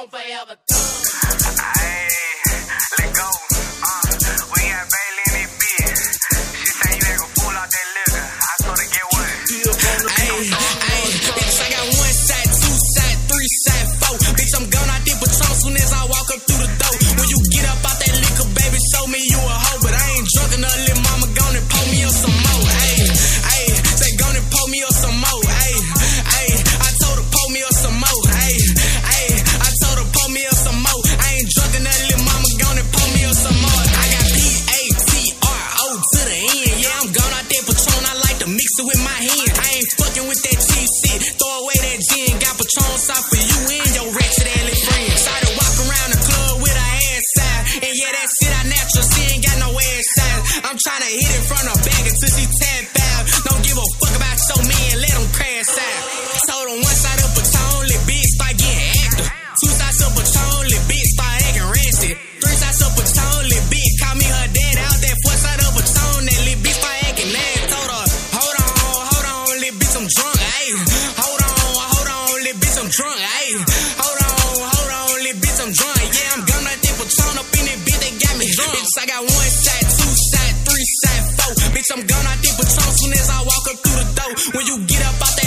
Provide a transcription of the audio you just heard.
Patron forever. Hey, let go. We got Bailey in this bitch. She say you ain't gon' pull out that liquor. I told her get one. Bitch, I got one side, two side, three side, four. Bitch, I'm gone out there Patron soon as I walk up through the door. When you get up out that liquor, baby, show me you a hoe. But I ain't drunk enough, little mama gone and pour me up some more. Ayy, say gone and pour me up some more. Ayy, I told her pour me up some more. Ayy, I told her pour me up some more. I ain't drunk enough, little mama gone and pour me up some more. I got P-A-T-R-O to the end. Yeah, I'm gone out there Patron, I like to mix it with my hand. I ain't fucking with that cheap shit. Throw away that gin, got Patron sauce for you and your wretched alley friend. Started walking around the club with her ass side. And yeah, that shit I natural, she ain't got no ass size. I'm tryna hit it from the back until she tap out. Don't give a fuck about your man, let him crash out. Told him one side of Patron, little bitch start getting active. Two sides of Patron, little bitch start acting rancid. Three sides of Patron, little bitch call me her dad out. That four side of Patron, that little bitch start acting nasty. Told her, hold on, little bitch, I'm drunk, ayy. Hold on, little bitch, I'm drunk, ayy. Hold on, little bitch, I'm drunk. Yeah, I'm gonna think Patron up in that bitch, they got me drunk. Bitch, I got one side, two side, three side, four. Bitch, I'm gonna think Patron soon as I walk up through the door. When you get up out that